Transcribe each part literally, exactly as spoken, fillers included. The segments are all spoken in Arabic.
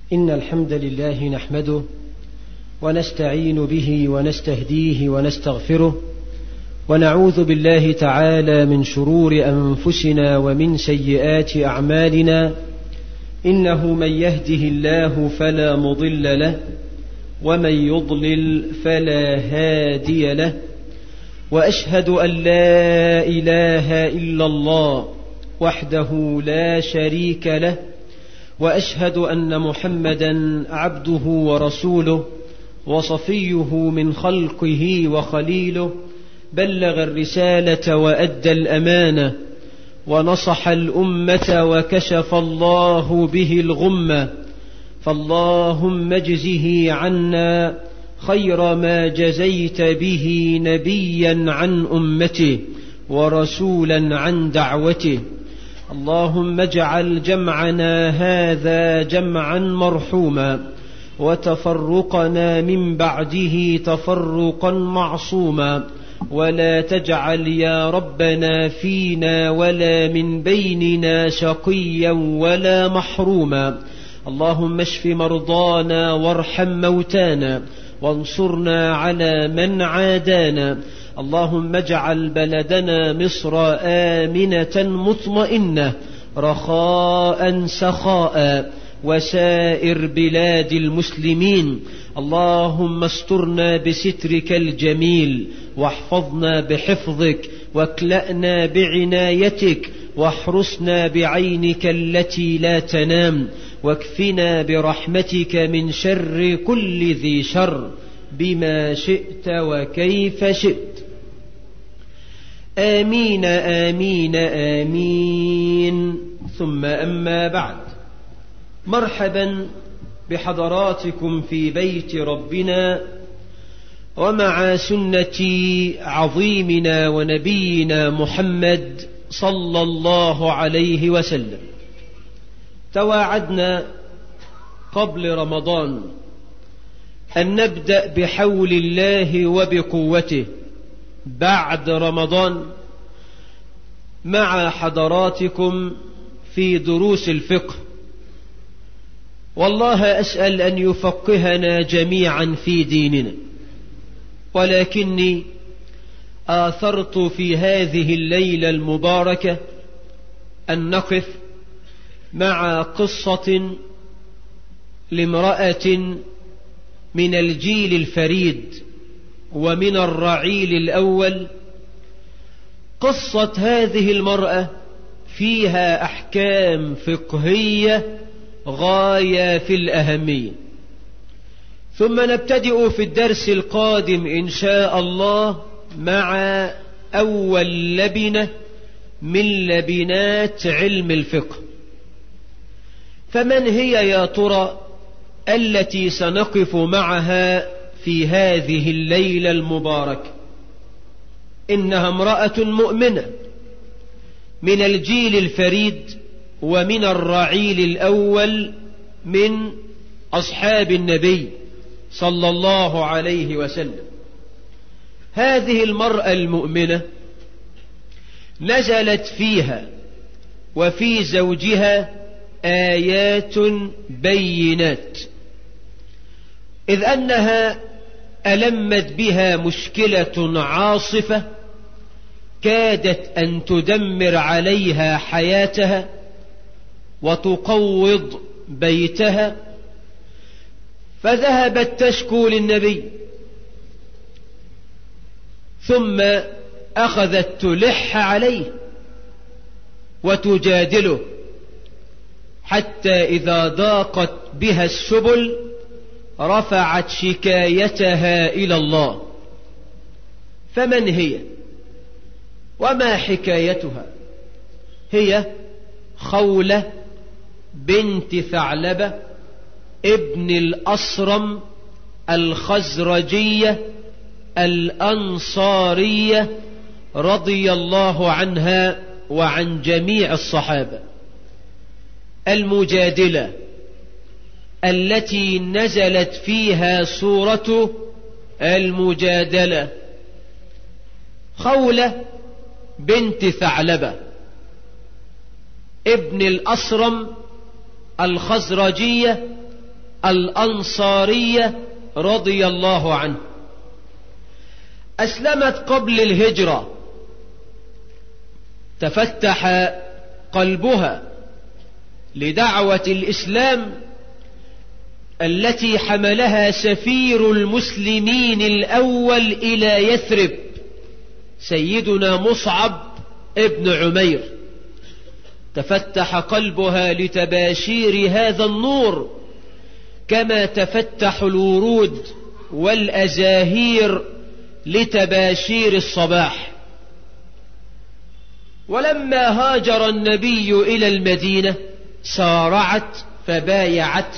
إن الحمد لله نحمده ونستعين به ونستهديه ونستغفره، ونعوذ بالله تعالى من شرور أنفسنا ومن سيئات أعمالنا. إنه من يهده الله فلا مضل له، ومن يضلل فلا هادي له، وأشهد أن لا إله إلا الله وحده لا شريك له، وأشهد أن محمدا عبده ورسوله وصفيه من خلقه وخليله، بلغ الرسالة وأدى الأمانة ونصح الأمة وكشف الله به الغمة، فاللهم اجزه عنا خير ما جزيت به نبيا عن أمته ورسولا عن دعوته. اللهم اجعل جمعنا هذا جمعا مرحوما، وتفرقنا من بعده تفرقا معصوما، ولا تجعل يا ربنا فينا ولا من بيننا شقيا ولا محروما. اللهم اشف مرضانا وارحم موتانا وانصرنا على من عادانا. اللهم اجعل بلدنا مصر آمنة مطمئنة رخاء سخاء، وسائر بلاد المسلمين. اللهم استرنا بسترك الجميل، واحفظنا بحفظك، واكلأنا بعنايتك، واحرسنا بعينك التي لا تنام، واكفنا برحمتك من شر كل ذي شر بما شئت وكيف شئت. آمين آمين آمين. ثم أما بعد، مرحبا بحضراتكم في بيت ربنا ومع سنة عظيمنا ونبينا محمد صلى الله عليه وسلم. تواعدنا قبل رمضان أن نبدأ بحول الله وبقوته بعد رمضان مع حضراتكم في دروس الفقه، والله أسأل أن يفقهنا جميعا في ديننا. ولكني آثرت في هذه الليلة المباركة أن نقف مع قصة لامرأة من الجيل الفريد ومن الرعيل الأول. قصة هذه المرأة فيها أحكام فقهية غاية في الأهمية. ثم نبتدئ في الدرس القادم إن شاء الله مع أول لبنة من لبنات علم الفقه. فمن هي يا ترى التي سنقف معها في هذه الليلة المباركة؟ إنها امرأة مؤمنة من الجيل الفريد ومن الرعيل الأول من أصحاب النبي صلى الله عليه وسلم. هذه المرأة المؤمنة نزلت فيها وفي زوجها آيات بينات، إذ أنها ألمت بها مشكلة عاصفة كادت أن تدمر عليها حياتها وتقوض بيتها، فذهبت تشكو للنبي، ثم أخذت تلح عليه وتجادله، حتى إذا ضاقت بها السبل رفعت شكايتها إلى الله. فمن هي وما حكايتها؟ هي خولة بنت ثعلبة ابن الأصرم الخزرجية الأنصارية رضي الله عنها وعن جميع الصحابة، المجادلة التي نزلت فيها سورة المجادلة. خولة بنت ثعلبة ابن الأصرم الخزرجية الأنصارية رضي الله عنه. أسلمت قبل الهجرة، تفتح قلبها لدعوة الإسلام التي حملها سفير المسلمين الأول إلى يثرب سيدنا مصعب ابن عمير. تفتح قلبها لتباشير هذا النور كما تفتح الورود والأزاهير لتباشير الصباح. ولما هاجر النبي إلى المدينة سارعت فبايعت،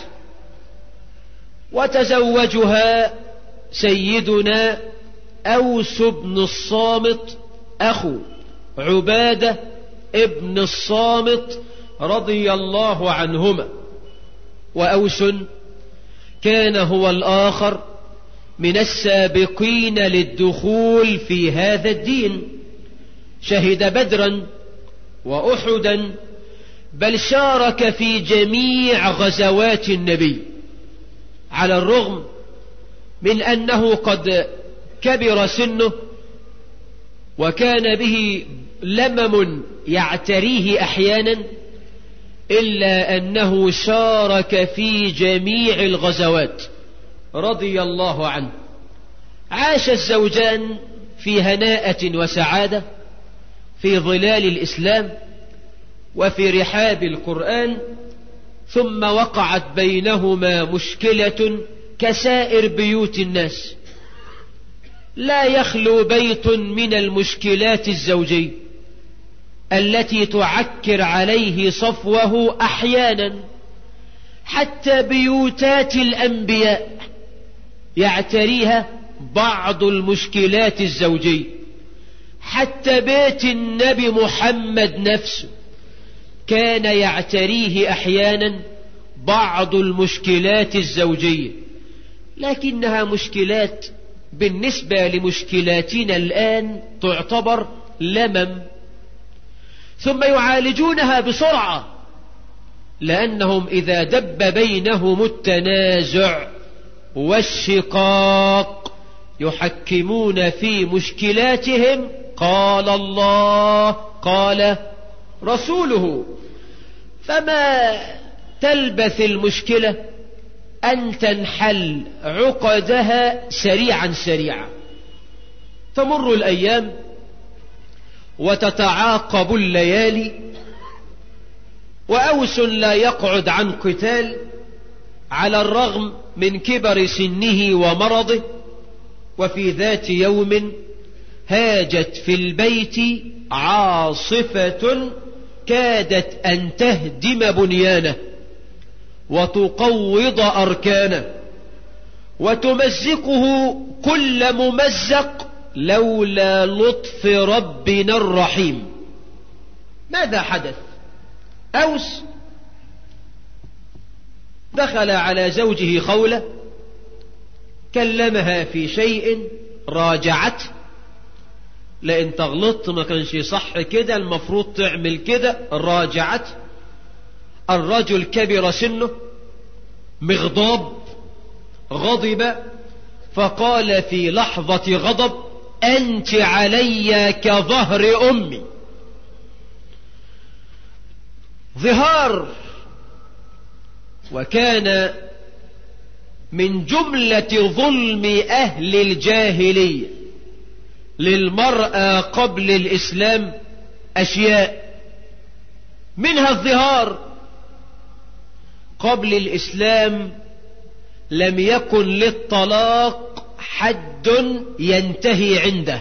وتزوجها سيدنا أوس بن الصامت أخو عبادة ابن الصامت رضي الله عنهما. وأوس كان هو الآخر من السابقين للدخول في هذا الدين، شهد بدرا وأحدا، بل شارك في جميع غزوات النبي، على الرغم من أنه قد كبر سنه وكان به لمم يعتريه أحيانا، إلا أنه شارك في جميع الغزوات رضي الله عنه. عاش الزوجان في هناءة وسعادة في ظلال الإسلام وفي رحاب القرآن، ثم وقعت بينهما مشكلة كسائر بيوت الناس. لا يخلو بيت من المشكلات الزوجية التي تعكر عليه صفوه أحيانا، حتى بيوتات الأنبياء يعتريها بعض المشكلات الزوجية، حتى بيت النبي محمد نفسه كان يعتريه أحيانا بعض المشكلات الزوجية، لكنها مشكلات بالنسبة لمشكلاتنا الآن تعتبر لمم، ثم يعالجونها بسرعة، لأنهم إذا دب بينهم التنازع والشقاق يحكمون في مشكلاتهم قال الله قال رسوله، فما تلبث المشكلة أن تنحل عقدها سريعا سريعا. تمر الأيام وتتعاقب الليالي، وأوس لا يقعد عن قتال على الرغم من كبر سنه ومرضه. وفي ذات يوم هاجت في البيت عاصفة كادت أن تهدم بنيانه وتقوض أركانه وتمزقه كل ممزق لولا لطف ربنا الرحيم. ماذا حدث؟ أوس دخل على زوجه خولة، كلمها في شيء، راجعته، لأن تغلط ما كانش صح كده، المفروض تعمل كده، راجعته. الرجل كبر سنه، مغضوب، غضب، فقال في لحظة غضب: أنت علي كظهر أمي. ظهار. وكان من جملة ظلم أهل الجاهلية للمرأة قبل الإسلام أشياء، منها الظهار. قبل الإسلام لم يكن للطلاق حد ينتهي عنده،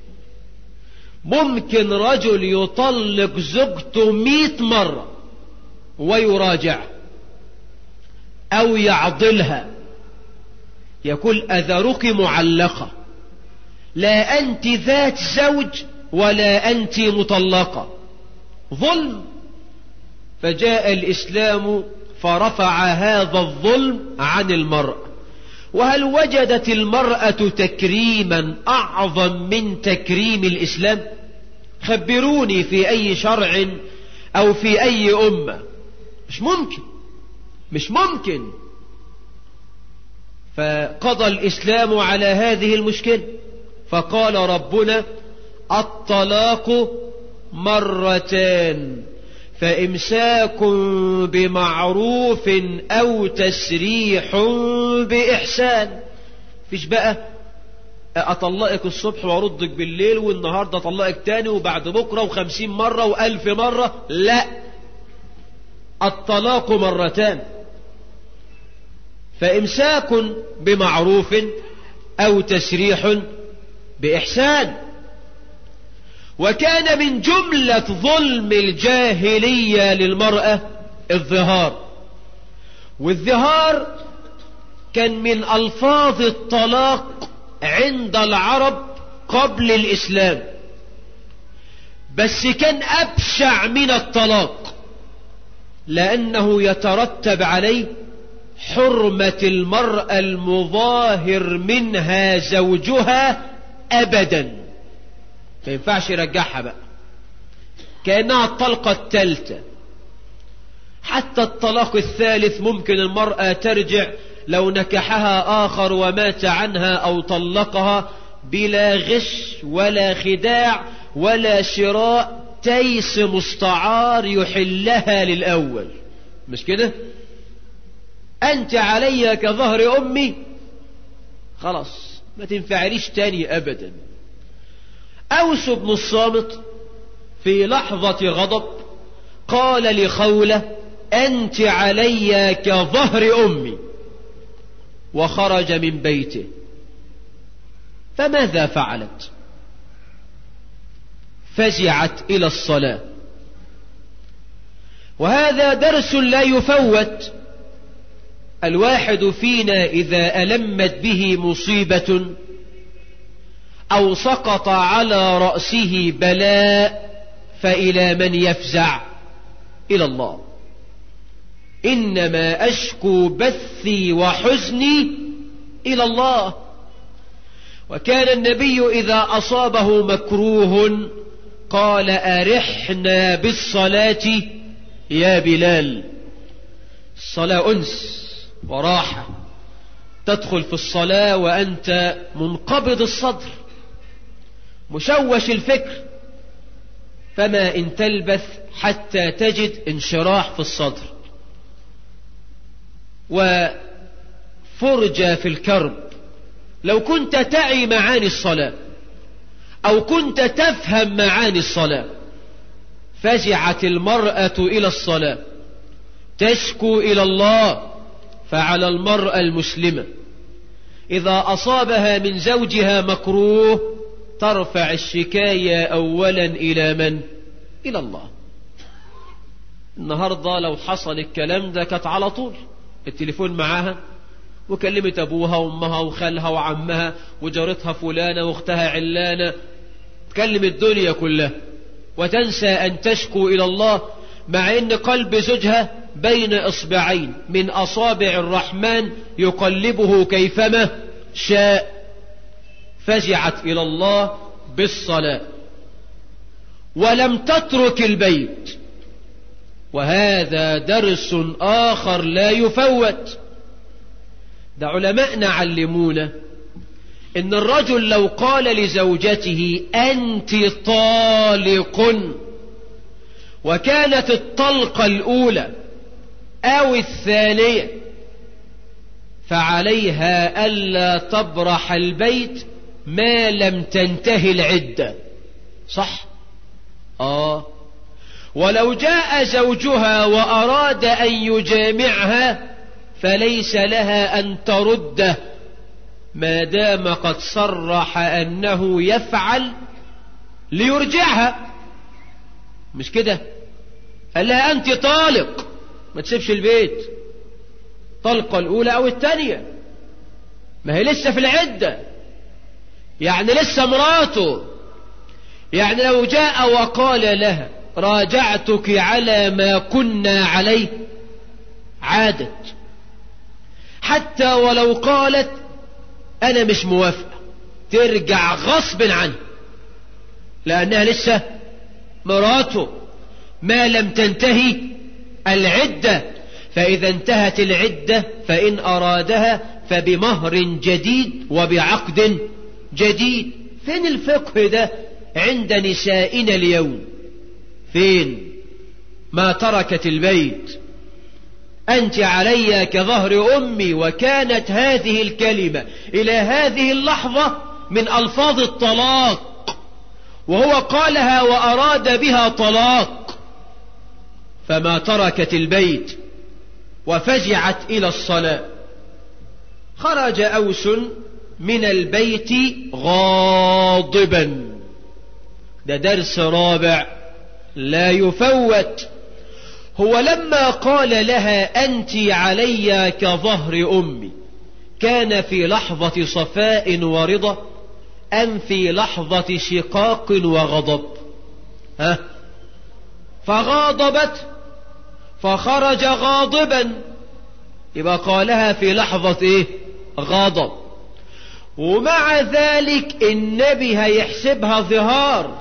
ممكن رجل يطلق زوجته مئة مرة ويراجع أو يعضلها، يقول أذرك معلقة، لا أنت ذات زوج ولا أنت مطلقة. ظلم. فجاء الإسلام فرفع هذا الظلم عن المرأة. وهل وجدت المرأة تكريما أعظم من تكريم الإسلام؟ خبروني في أي شرع أو في أي أمة. مش ممكن، مش ممكن. فقضى الإسلام على هذه المشكلة، فقال ربنا الطلاق مرتان فإمساك بمعروف أو تسريح بإحسان. فيش بقى أطلقك الصبح وأردك بالليل والنهاردة أطلقك تاني وبعد بكرة وخمسين مرة وألف مرة، لا، الطلاق مرتان فإمساك بمعروف أو تسريح بإحسان. وكان من جملة ظلم الجاهلية للمرأة الظهار، والظهار كان من ألفاظ الطلاق عند العرب قبل الإسلام، بس كان أبشع من الطلاق لأنه يترتب عليه حرمة المرأة المظاهر منها زوجها أبدا، ما ينفعش يرجعها بقى، كأنها الطلقة الثالثة. حتى الطلاق الثالث ممكن المرأة ترجع لو نكحها آخر ومات عنها أو طلقها بلا غش ولا خداع ولا شراء تيس مستعار يحلها للأول، مش كده؟ أنت علي كظهر أمي، خلاص ما تنفعليش تاني أبدا. أوس بن الصامت في لحظة غضب قال لخولة أنت علي كظهر أمي، وخرج من بيته. فماذا فعلت؟ فزعت إلى الصلاة. وهذا درس لا يفوت. الواحد فينا إذا ألمت به مصيبة أو سقط على رأسه بلاء فإلى من يفزع؟ إلى الله. إنما أشكو بثي وحزني إلى الله. وكان النبي إذا أصابه مكروه قال أرحنا بالصلاة يا بلال. الصلاة أنس وراحة، تدخل في الصلاة وأنت منقبض الصدر مشوش الفكر، فما إن تلبث حتى تجد انشراح في الصدر وفرجة في الكرب. لو كنت تعي معاني الصلاة أو كنت تفهم معاني الصلاة. فزعت المرأة إلى الصلاة تشكو إلى الله. فعلى المرأة المسلمة إذا أصابها من زوجها مكروه ترفع الشكاية أولا إلى من؟ إلى الله. النهاردة لو حصل الكلام ده كانت على طول التليفون معاها وكلمت أبوها وأمها وخالها وعمها وجارتها فلانة واختها علانة، تكلم الدنيا كلها وتنسى أن تشكو إلى الله، مع أن قلب زوجها بين إصبعين من أصابع الرحمن يقلبه كيفما شاء. فزعت إلى الله بالصلاة ولم تترك البيت. وهذا درس آخر لا يفوت. ده علماءنا علمونا إن الرجل لو قال لزوجته أنت طالق وكانت الطلقة الأولى أو الثانية فعليها ألا تبرح البيت ما لم تنتهي العدة. صح؟ آه. ولو جاء زوجها وأراد أن يجامعها فليس لها أن ترده ما دام قد صرح أنه يفعل ليرجعها، مش كده؟ قال لها أنت طالق، ما تسيبش البيت. طلقة الأولى أو الثانية، ما هي لسه في العدة، يعني لسه مراته. يعني لو جاء وقال لها راجعتك على ما كنا عليه عادت، حتى ولو قالت أنا مش موافقة ترجع غصب عنه، لأنها لسه مراته ما لم تنتهي العدة. فإذا انتهت العدة فإن أرادها فبمهر جديد وبعقد جديد. فين الفقه ده عند نسائنا اليوم؟ فين؟ ما تركت البيت. أنت علي كظهر أمي. وكانت هذه الكلمة إلى هذه اللحظة من ألفاظ الطلاق، وهو قالها وأراد بها طلاق، فما تركت البيت وفزعت إلى الصلاة. خرج أوس من البيت غاضبا. ده درس رابع لا يفوت. هو لما قال لها أنت علي كظهر أمي، كان في لحظة صفاء ورضا أم في لحظة شقاق وغضب؟ ها؟ فغاضبت فخرج غاضبا، يبقى قالها في لحظة ايه؟ غضب. ومع ذلك النبي هيحسبها ظهار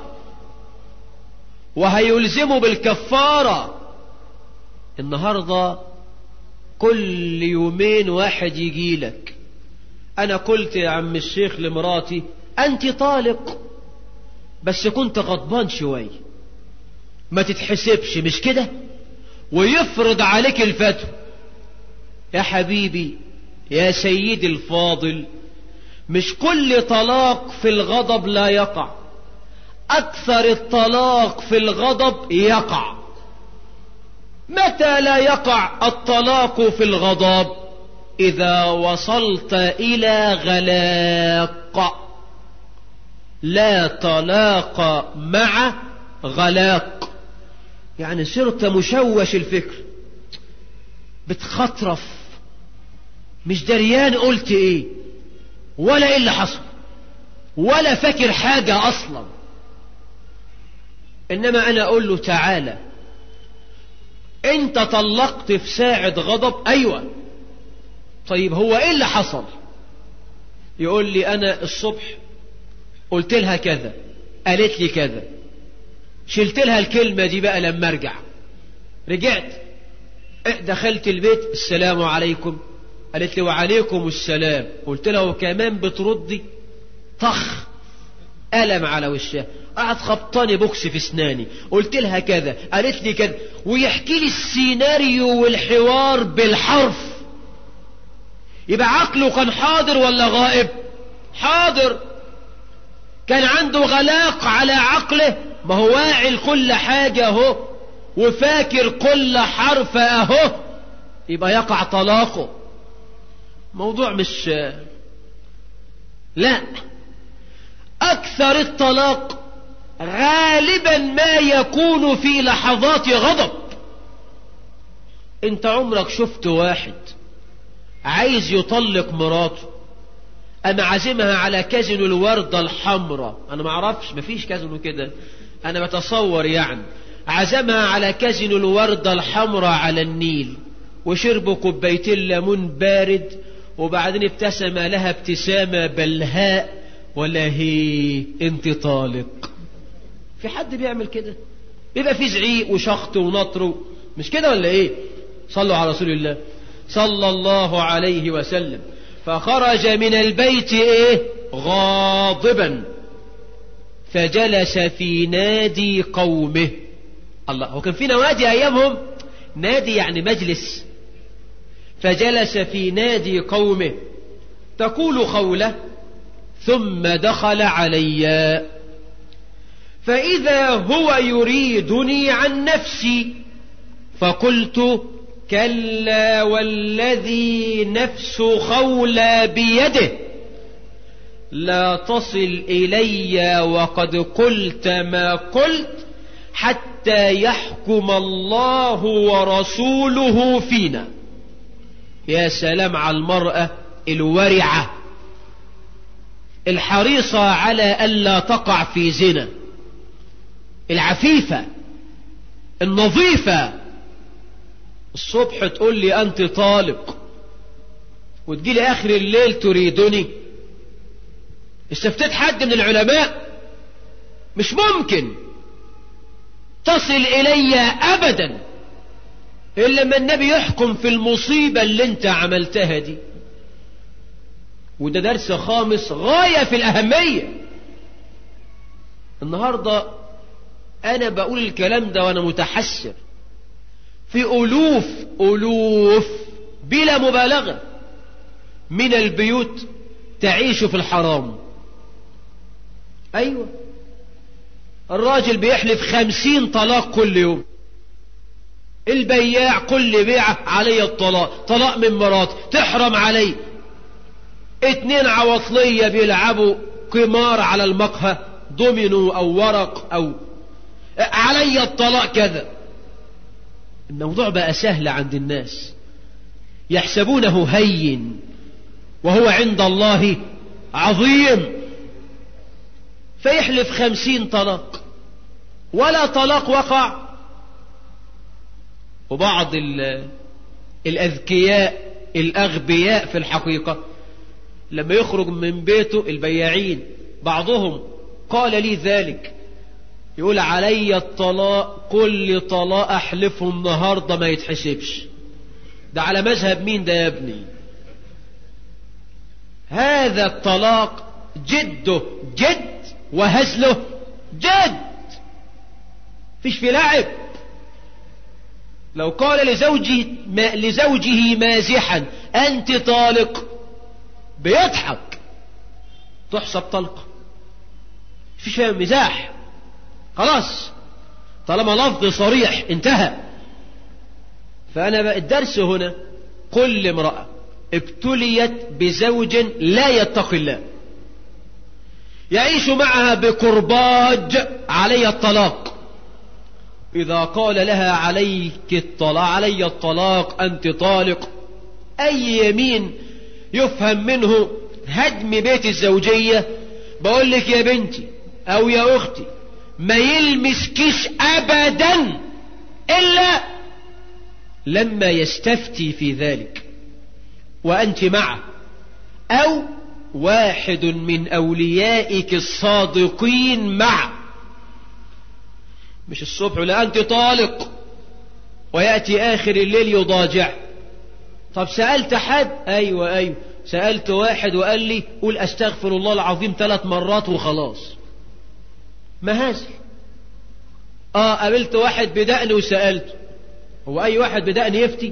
وهيلزمه بالكفارة. النهاردة كل يومين واحد يجي لك، أنا قلت يا عم الشيخ لمراتي أنت طالق، بس كنت غضبان شوي، ما تتحسبش مش كده، ويفرض عليك الفتوى. يا حبيبي يا سيدي الفاضل، مش كل طلاق في الغضب لا يقع، أكثر الطلاق في الغضب يقع. متى لا يقع الطلاق في الغضب؟ إذا وصلت إلى غلاق. لا طلاق مع غلاق، يعني صرت مشوش الفكر، بتخطرف، مش دريان قلت ايه ولا ايه اللي حصل، ولا فاكر حاجة اصلا. انما انا اقول له تعالى انت طلقت في ساعة غضب. ايوه، طيب هو ايه اللي حصل؟ يقول لي انا الصبح قلت لها كذا، قالت لي كذا، شلت لها الكلمة دي بقى لما ارجع، رجعت دخلت البيت السلام عليكم، قالت لي وعليكم السلام، قلت لها وكمان بتردي؟ طخ، ألم على وشها، قعد خبطاني بوكس في اسناني، قلت لها كذا، قالت لي كذا، ويحكي لي السيناريو والحوار بالحرف. يبقى عقله كان حاضر ولا غائب؟ حاضر. كان عنده غلاق على عقله، ما هو واعي لكل حاجة اهو، وفاكر كل حرف اهو، يبقى يقع طلاقه. موضوع مش لا، اكثر الطلاق غالبا ما يكون في لحظات غضب. انت عمرك شفت واحد عايز يطلق مراته، انا عازمها على كازينو الوردة الحمراء، انا ما اعرفش، مفيش كازينو كده، انا بتصور يعني، عزمها على كازينو الوردة الحمراء على النيل، وشربوا كوبايتين ليمون بارد، وبعدين ابتسم لها ابتسامة بلهاء، ولا هي انت طالق. في حد بيعمل كده؟ يبقى في زعيق وشخط ونطر، مش كده ولا ايه؟ صلوا على رسول الله صلى الله عليه وسلم. فخرج من البيت ايه؟ غاضبا، فجلس في نادي قومه. الله، هو كان في نوادي ايامهم؟ نادي يعني مجلس. فجلس في نادي قومه. تقول خولة ثم دخل علي فإذا هو يريدني عن نفسي، فقلت كلا والذي نفس خولة بيده لا تصل إلي وقد قلت ما قلت حتى يحكم الله ورسوله فينا. يا سلام على المرأة الورعة الحريصة على ألا تقع في زنا، العفيفة النظيفة. الصبح تقول لي أنت طالق، وتجي لي آخر الليل تريدني. استفتيت حد من العلماء؟ مش ممكن تصل إلي أبدا إلا لما النبي يحكم في المصيبة اللي انت عملتها دي. وده درس خامس غاية في الأهمية. النهاردة أنا بقول الكلام ده وأنا متحسر في ألوف ألوف بلا مبالغة من البيوت تعيش في الحرام. أيوة، الراجل بيحلف خمسين طلاق كل يوم، البياع كل بيعة علي الطلاق، طلاق من مرات تحرم علي، اتنين عواطلية بيلعبوا قمار على المقهى، دومينو أو ورق أو علي الطلاق كذا. الموضوع بقى سهل عند الناس، يحسبونه هين وهو عند الله عظيم، فيحلف خمسين طلاق ولا طلاق وقع. وبعض الأذكياء الأغبياء في الحقيقة لما يخرج من بيته، البياعين بعضهم قال لي ذلك، يقول علي الطلاق، كل طلاق أحلفه النهاردة ما يتحسبش. ده على مذهب مين ده يا ابني؟ هذا الطلاق جده جد وهزله جد، فيش في لعب. لو قال لزوجي ما لزوجه مازحا أنت طالق، بيضحك، تحسب طلقة، فيش فيها مزاح، خلاص طالما لفظ صريح انتهى. فأنا بقى الدرس هنا، كل امرأة ابتليت بزوج لا يتقي الله يعيش معها بكرباج علي الطلاق، إذا قال لها عليك الطلاق علي الطلاق أنت طالق، أي يمين يفهم منه هدم بيت الزوجية، بقول لك يا بنتي أو يا أختي ما يلمسكيش أبدا إلا لما يستفتي في ذلك وأنت معه، أو واحد من أوليائك الصادقين معه. مش الصبح لا أنت طالق ويأتي آخر الليل يضاجع. طب سألت حد؟ أيوة أيوة سألت واحد وقال لي قول أستغفر الله العظيم ثلاث مرات وخلاص. مهازل. آه قابلت واحد بدقن وسألته، هو أي واحد بدقن يفتي؟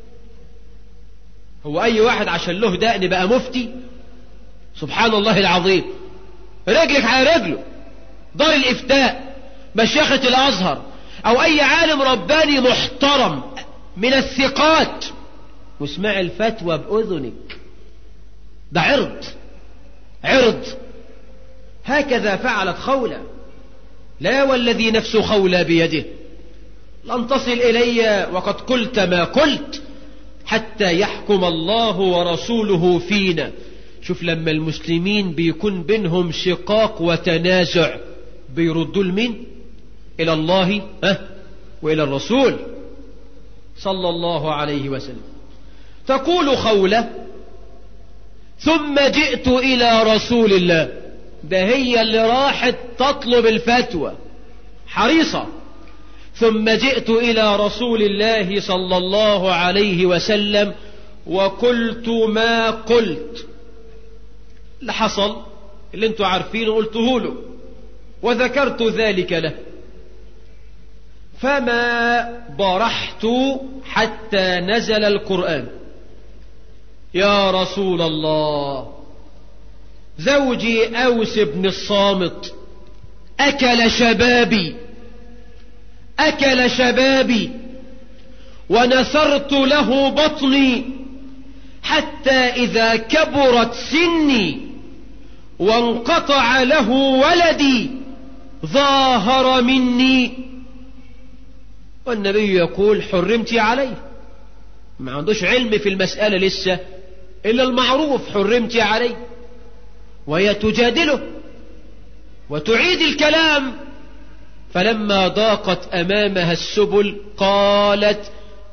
هو أي واحد عشان له دقن بقى مفتي؟ سبحان الله العظيم. رجلك على رجله، دار الإفتاء، مشيخة الأزهر، أو أي عالم رباني محترم من الثقات، واسمع الفتوى بأذنك. ده عرض عرض. هكذا فعلت خولة. لا والذي نفس خولة بيده لن تصل إلي وقد قلت ما قلت حتى يحكم الله ورسوله فينا. شوف لما المسلمين بيكون بينهم شقاق وتنازع بيردوا لمين؟ إلى الله أه؟ وإلى الرسول صلى الله عليه وسلم. تقول خولة ثم جئت إلى رسول الله. ده هي اللي راحت تطلب الفتوى، حريصة. ثم جئت إلى رسول الله صلى الله عليه وسلم وقلت ما قلت. اللي حصل اللي انتوا عارفينه قلته له وذكرت ذلك له، فما برحت حتى نزل القرآن. يا رسول الله، زوجي أوس بن الصامت أكل شبابي أكل شبابي ونثرت له بطني حتى إذا كبرت سني وانقطع له ولدي ظاهر مني. والنبي يقول حرمتي عليه، ما عندوش علم في المسألة لسه إلا المعروف، حرمتي عليه. وهي تجادله وتعيد الكلام. فلما ضاقت أمامها السبل قالت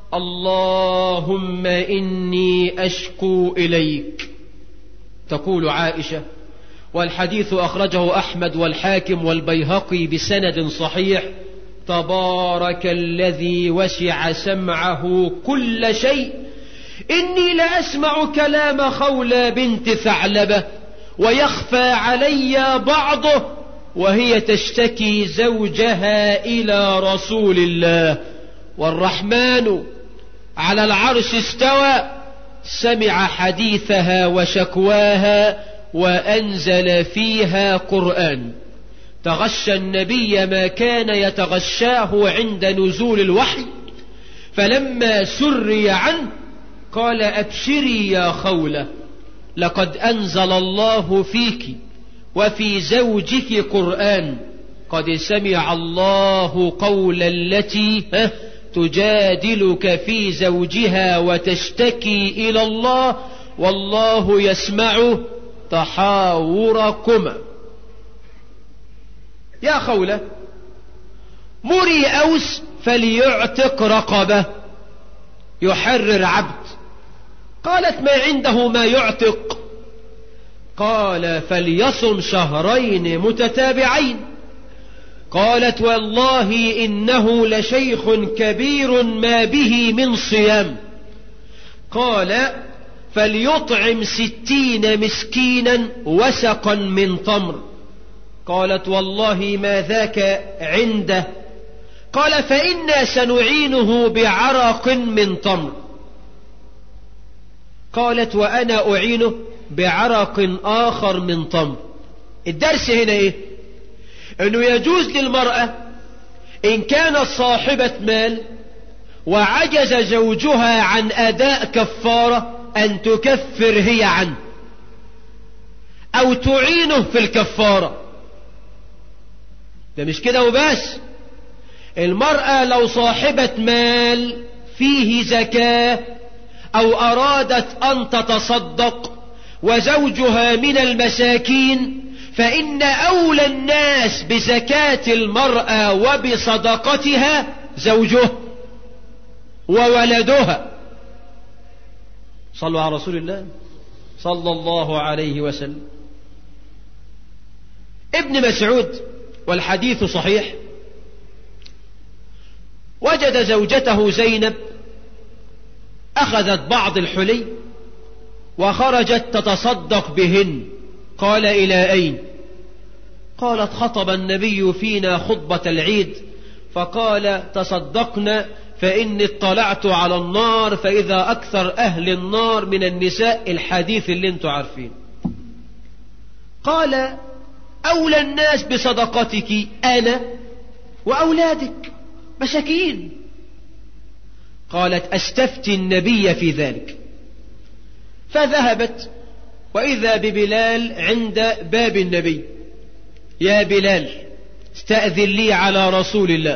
اللهم إني أشكو إليك. تقول عائشة، والحديث أخرجه أحمد والحاكم والبيهقي بسند صحيح، تبارك الذي وسع سمعه كل شيء إني لأسمع كلام خولة بنت ثعلبة ويخفى علي بعضه وهي تشتكي زوجها إلى رسول الله والرحمن على العرش استوى سمع حديثها وشكواها وأنزل فيها قرآن تغشى النبي ما كان يتغشاه عند نزول الوحي فلما سري عنه قال أبشري يا خولة لقد أنزل الله فيك وفي زوجك قرآن قد سمع الله قول التي تجادلك في زوجها وتشتكي إلى الله والله يسمع تحاوركما. يا خولة مري أوس فليعتق رقبة يحرر عبد. قالت ما عنده ما يعتق. قال فليصم شهرين متتابعين. قالت والله إنه لشيخ كبير ما به من صيام. قال فليطعم ستين مسكينا وسقا من تمر. قالت والله ما ذاك عنده. قال فإنا سنعينه بعرق من تمر. قالت وأنا أعينه بعرق آخر من تمر. الدرس هنا إيه؟ أنه يجوز للمرأة إن كانت صاحبة مال وعجز زوجها عن أداء كفارة أن تكفر هي عنه أو تعينه في الكفارة. ده مش كده وبس، المرأة لو صاحبة مال فيه زكاة أو أرادت أن تتصدق وزوجها من المساكين فإن أولى الناس بزكاة المرأة وبصدقتها زوجها وولدها. صلوا على رسول الله صلى الله عليه وسلم. ابن مسعود والحديث صحيح وجد زوجته زينب أخذت بعض الحلي وخرجت تتصدق بهن. قال إلى أين؟ قالت خطب النبي فينا خطبة العيد فقال تصدقنا فإني اطلعت على النار فإذا أكثر أهل النار من النساء، الحديث اللي انتوا عارفين. قال أولى الناس بصدقتك أنا وأولادك مساكين. قالت أستفتي النبي في ذلك. فذهبت وإذا ببلال عند باب النبي. يا بلال استأذن لي على رسول الله.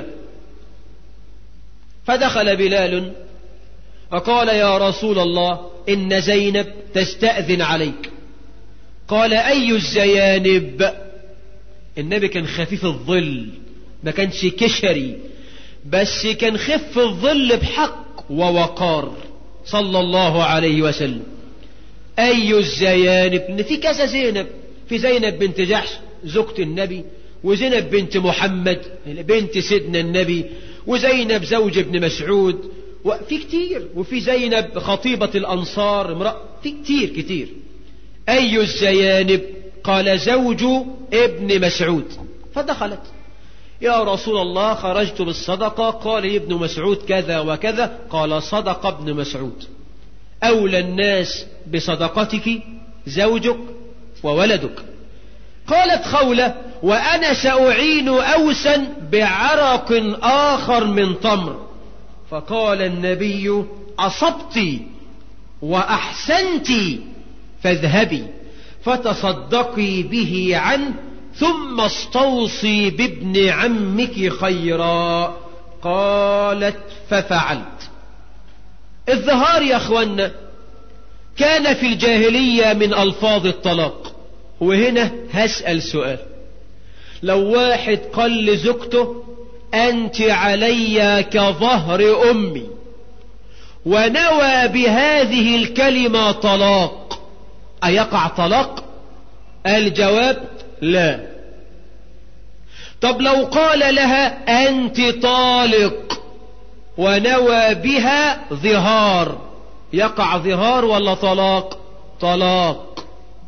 فدخل بلال وقال يا رسول الله إن زينب تستأذن عليك. قال أي الزيانب؟ النبي كان خفيف الظل، ما كانش كشري، بس كان خف الظل بحق ووقار صلى الله عليه وسلم. أي الزيانب؟ إن في كذا زينب، في زينب بنت جحش زوجة النبي، وزينب بنت محمد بنت سيدنا النبي، وزينب زوج ابن مسعود، وفي كتير، وفي زينب خطيبة الأنصار امرأة، في كتير كتير. أي الزيانب؟ قال زوج ابن مسعود. فدخلت يا رسول الله خرجت بالصدقة. قال ابن مسعود كذا وكذا. قال صدق ابن مسعود. أولى الناس بصدقتك زوجك وولدك. قالت خولة وأنا سأعين أوسا بعرق آخر من تمر. فقال النبي أصبت وأحسنت فاذهبي فتصدقي به عنه ثم استوصي بابن عمك خيرا. قالت ففعلت. الظهار يا أخوانا كان في الجاهلية من ألفاظ الطلاق. وهنا هسأل سؤال، لو واحد قال لزوجته أنت علي كظهر أمي ونوى بهذه الكلمة طلاق، أيقع طلاق؟ الجواب لا. طب لو قال لها أنت طالق ونوى بها ظهار، يقع ظهار ولا طلاق؟ طلاق.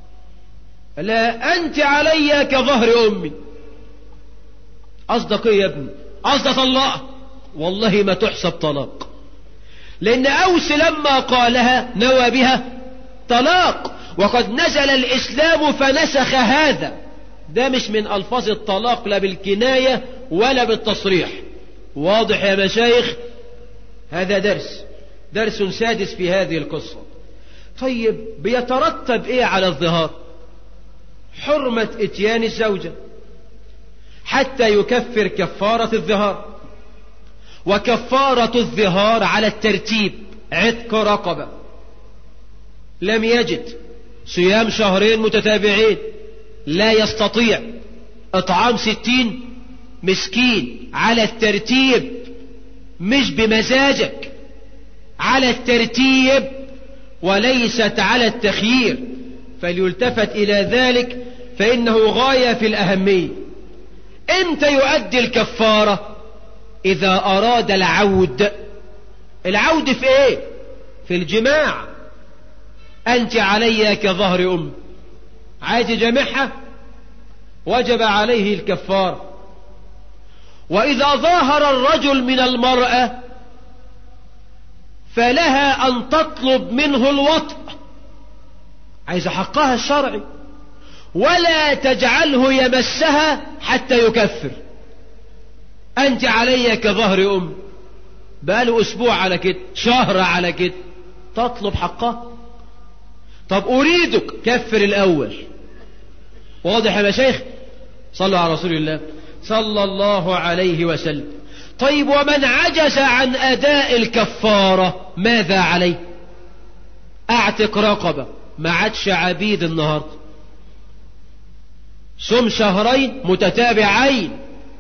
لا أنت علي كظهر أمي. قصدك إيه يا ابني؟ قصد طلاق؟ والله ما تحسب طلاق، لأن أوس لما قالها نوى بها طلاق، وقد نزل الإسلام فنسخ هذا. ده مش من ألفاظ الطلاق لا بالكناية ولا بالتصريح. واضح يا مشايخ؟ هذا درس درس سادس في هذه القصة. طيب بيترتب ايه على الظهار؟ حرمة اتيان الزوجة حتى يكفر كفارة الظهار. وكفارة الظهار على الترتيب عتق رقبة. لم يجد صيام شهرين متتابعين، لا يستطيع اطعام ستين مسكين على الترتيب، مش بمزاجك، على الترتيب وليست على التخيير، فليلتفت إلى ذلك فإنه غاية في الأهمية. امتى يؤدي الكفارة؟ إذا أراد العود. العود في إيه؟ في الجماع. أنت علي كظهر أم، عايز جمعها وجب عليه الكفارة. وإذا ظاهر الرجل من المرأة فلها أن تطلب منه الوطء، عايز حقها الشرعي، ولا تجعله يمسها حتى يكفر. أنت علي كظهر أم، بقاله أسبوع على كده، شهر على كده، تطلب حقها. طب أريدك، كفر الأول. واضح يا مشايخ؟ صلوا على رسول الله صلى الله عليه وسلم. طيب ومن عجز عن أداء الكفارة ماذا عليه؟ أعتق رقبة، ما عادش عبيد النهاردة. صم شهرين متتابعين،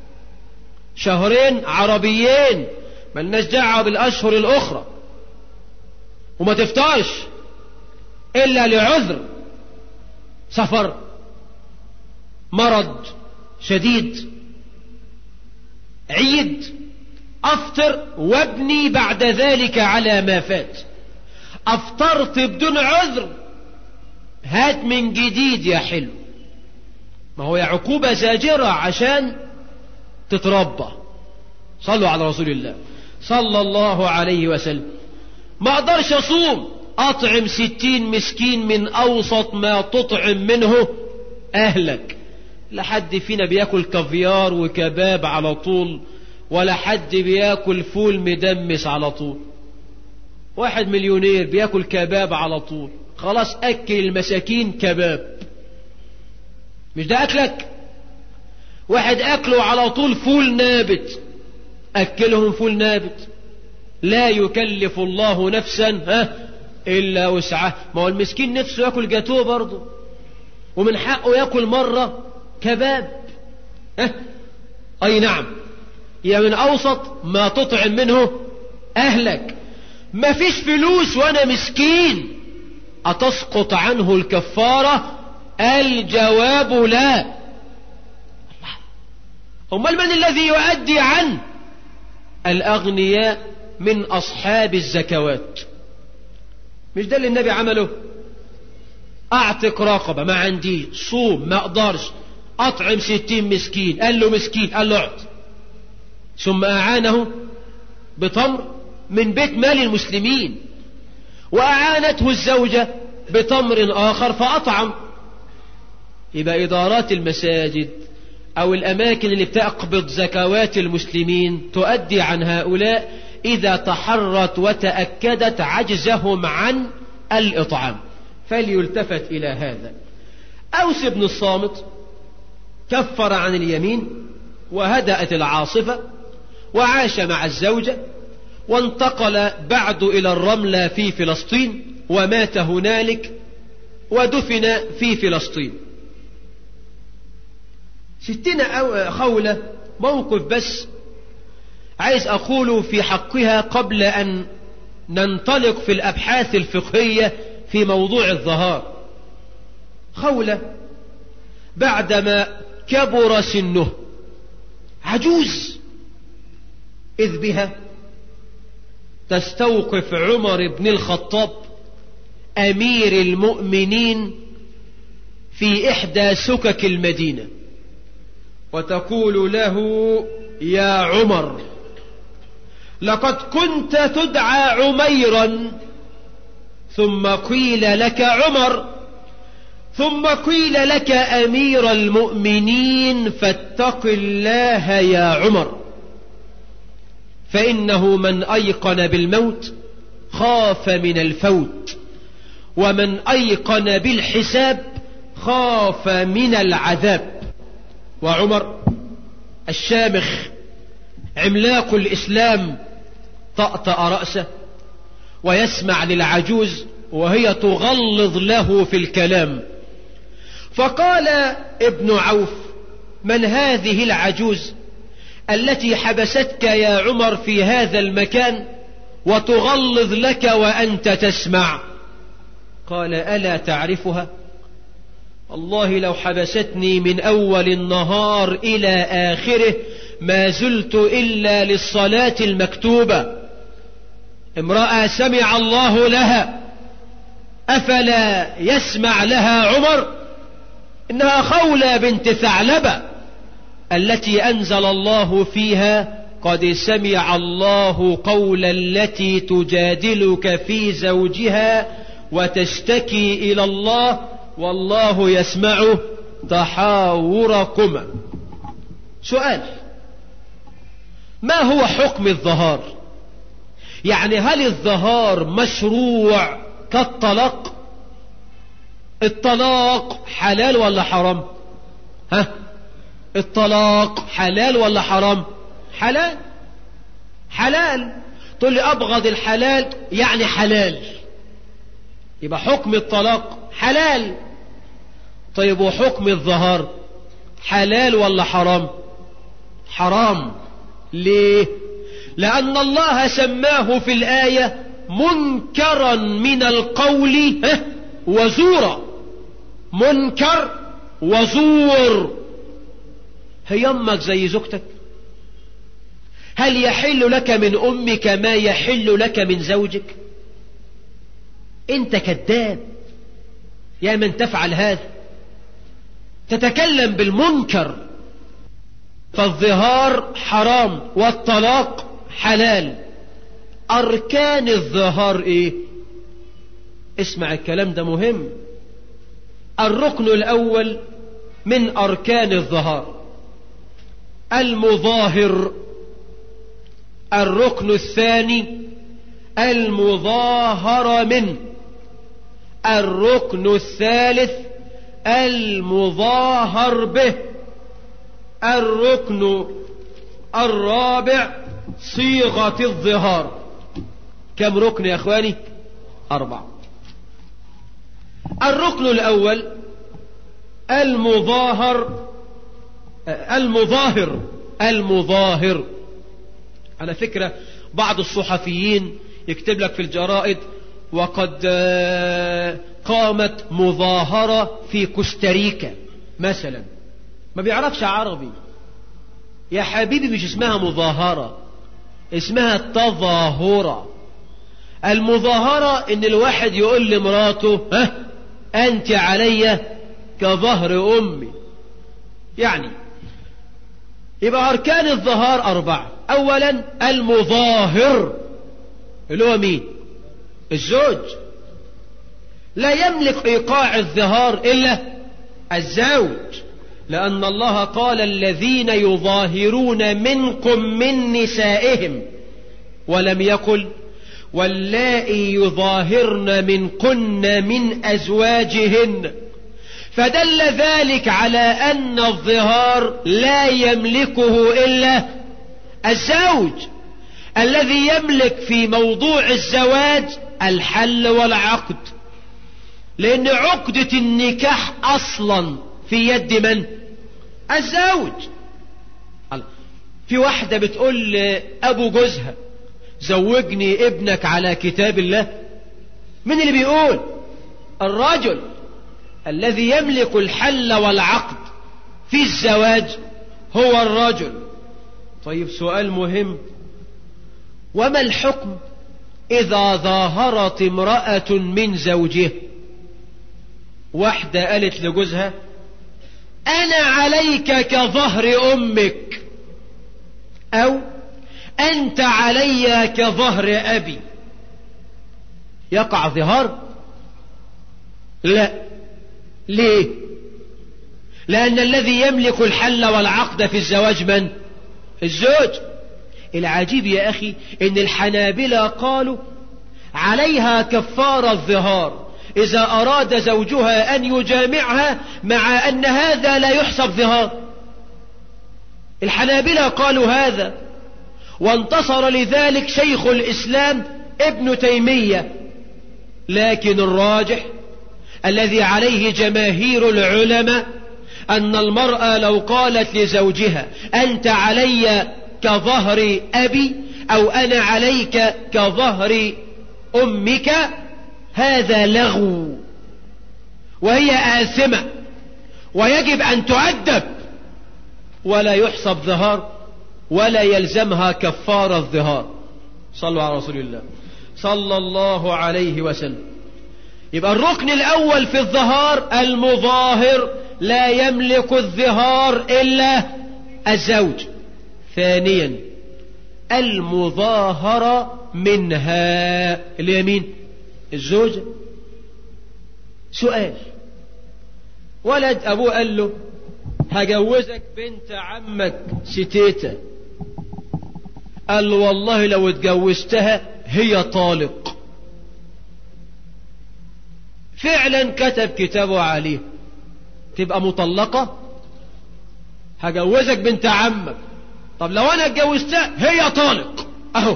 شهرين عربيين، ملناش دعوة بالأشهر الأخرى. وما تفطرش إلا لعذر، سفر، مرض شديد، عيد، أفطر وابني بعد ذلك على ما فات. أفطرت بدون عذر، هات من جديد يا حلو. ما هو يا عقوبة زاجرة عشان تتربى. صلوا على رسول الله صلى الله عليه وسلم. ما أقدرش أصوم، أطعم ستين مسكين من أوسط ما تطعم منه أهلك. لا حد فينا بياكل كافيار وكباب على طول، ولا حد بياكل فول مدمس على طول. واحد مليونير بياكل كباب على طول، خلاص أكل المساكين كباب، مش ده أكلك؟ واحد أكله على طول فول نابت، أكلهم فول نابت. لا يكلف الله نفسا ها إلا وسعها. ما هو المسكين نفسه يأكل جاتوه برضه، ومن حقه يأكل مرة كباب. ها أي نعم، يا من أوسط ما تطعم منه أهلك. ما فيش فلوس وأنا مسكين، أتسقط عنه الكفارة؟ الجواب لا. أمال من الذي يؤدي عنه؟ الأغنياء من أصحاب الزكوات. مش ده اللي النبي عمله؟ أعتق رقبة، ما عندي. صوم، ما أقدرش. أطعم ستين مسكين، قال له مسكين، قال له اقعد. ثم أعانه بتمر من بيت مال المسلمين، وأعانته الزوجة بتمر آخر فأطعم. يبقى إدارات المساجد أو الأماكن اللي بتقبض زكوات المسلمين تؤدي عن هؤلاء إذا تحرت وتأكدت عجزهم عن الإطعام، فليلتفت إلى هذا. أوس بن الصامت كفر عن اليمين، وهدأت العاصفة، وعاش مع الزوجة، وانتقل بعد إلى الرملة في فلسطين، ومات هنالك ودفن في فلسطين. ستين خولة موقف بس عايز أقوله في حقها قبل أن ننطلق في الأبحاث الفقهية في موضوع الظهار. خولة بعدما كبر سنه، عجوز، إذ بها تستوقف عمر بن الخطاب أمير المؤمنين في إحدى سكك المدينة وتقول له: يا عمر، لقد كنت تدعى عميرا، ثم قيل لك عمر، ثم قيل لك أمير المؤمنين، فاتق الله يا عمر، فإنه من أيقن بالموت خاف من الفوت، ومن أيقن بالحساب خاف من العذاب. وعمر الشامخ عملاق الإسلام طأطأ رأسه ويسمع للعجوز وهي تغلظ له في الكلام، فقال ابن عوف: من هذه العجوز التي حبستك يا عمر في هذا المكان وتغلظ لك وأنت تسمع؟ قال: ألا تعرفها؟ والله لو حبستني من أول النهار إلى آخره ما زلت إلا للصلاة المكتوبة. امرأة سمع الله لها أفلا يسمع لها عمر؟ إنها خولة بنت ثعلبة التي أنزل الله فيها: قد سمع الله قول التي تجادلك في زوجها وتشتكي إلى الله والله يسمع تحاوركما. سؤال: ما هو حكم الظهار؟ يعني هل الظهار مشروع كالطلاق؟ الطلاق حلال ولا حرام؟ ها؟ الطلاق حلال ولا حرام؟ حلال. حلال. تقول لي أبغض الحلال، يعني حلال، يبقى حكم الطلاق حلال. طيب وحكم الظهار حلال ولا حرام؟ حرام. ليه؟ لأن الله سماه في الآية منكرا من القول وزورا. منكر وزور. هي أمك زي زوجتك؟ هل يحل لك من أمك ما يحل لك من زوجك؟ أنت كذاب يا من تفعل هذا، تتكلم بالمنكر. فالظهار حرام والطلاق حلال. أركان الظهار إيه؟ اسمع الكلام ده مهم. الركن الأول من أركان الظهار المظاهر. الركن الثاني المظاهر منه. الركن الثالث المظاهر به. الركن الرابع صيغة الظهار. كم ركن يا اخواني؟ أربعة. الركن الأول المظاهر المظاهر المظاهر على فكرة بعض الصحفيين يكتب لك في الجرائد: وقد قامت مظاهرة في كوستاريكا مثلا. ما بيعرفش عربي يا حبيبي. مش اسمها مظاهرة، اسمها تظاهرة. المظاهرة ان الواحد يقول لمراته: ها انت علي كظهر امي. يعني يبقى اركان الظهار اربعة. اولا المظاهر اللي هو مين؟ الزوج. لا يملك ايقاع الظهار الا الزوج، لأن الله قال: الذين يظاهرون منكم من نسائهم، ولم يقل واللائي يظاهرن منكن من أزواجهن. فدل ذلك على أن الظهار لا يملكه إلا الزوج، الذي يملك في موضوع الزواج الحل والعقد، لأن عقدة النكاح أصلا في يد من؟ الزوج. في واحدة بتقول لأبو جوزها: زوجني ابنك على كتاب الله. من اللي بيقول؟ الرجل الذي يملك الحل والعقد في الزواج هو الرجل. طيب سؤال مهم: وما الحكم إذا ظاهرت امرأة من زوجها، واحدة قالت لجوزها أنا عليك كظهر أمك، أو أنت علي كظهر أبي، يقع ظهار؟ لا. ليه؟ لأن الذي يملك الحل والعقد في الزواج من؟ الزوج. العجيب يا أخي إن الحنابلة قالوا عليها كفارة الظهار إذا أراد زوجها أن يجامعها، مع أن هذا لا يحسب ظهار. الحنابلة قالوا هذا، وانتصر لذلك شيخ الإسلام ابن تيمية. لكن الراجح الذي عليه جماهير العلماء أن المرأة لو قالت لزوجها أنت علي كظهر أبي أو أنا عليك كظهر أمك، هذا لغو، وهي آثمة ويجب أن تؤدب، ولا يحسب ظهار ولا يلزمها كفارة الظهار. صلوا على رسول الله صلى الله عليه وسلم. يبقى الركن الأول في الظهار المظاهر لا يملك الظهار إلا الزوج. ثانيا المظاهرة منها اليمين الزوجة. سؤال، ولد أبوه قال له هجوزك بنت عمك ستيتة، قال له والله لو اتجوزتها هي طالق. فعلا كتب كتابه عليه، تبقى مطلقة؟ هجوزك بنت عمك، طب لو انا اتجوزتها هي طالق، اهو